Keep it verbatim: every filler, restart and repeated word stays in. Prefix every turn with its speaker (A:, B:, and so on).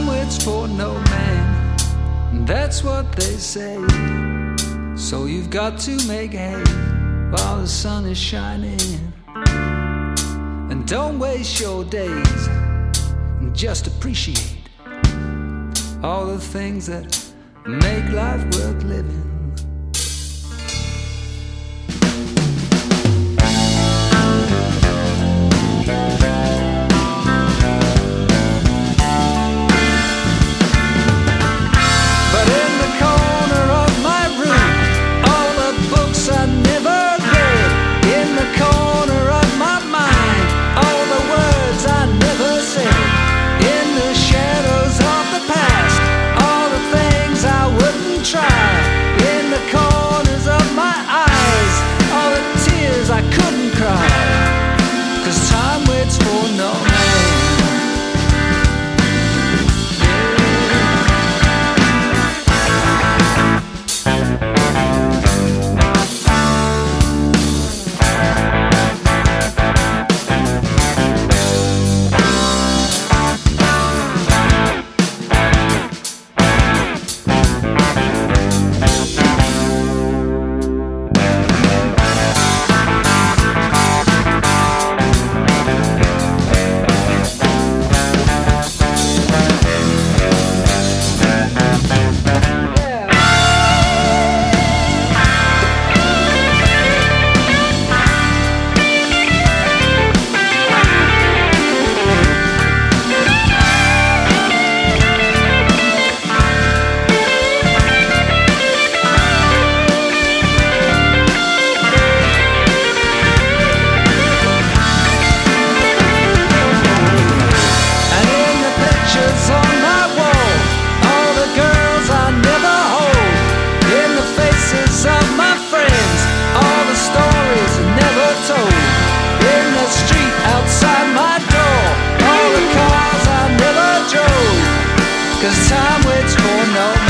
A: time waits for no man, and that's what they say. So you've got to make hay while the sun is shining, and don't waste your days, and just appreciate all the things that make life worth living. Cause time waits for no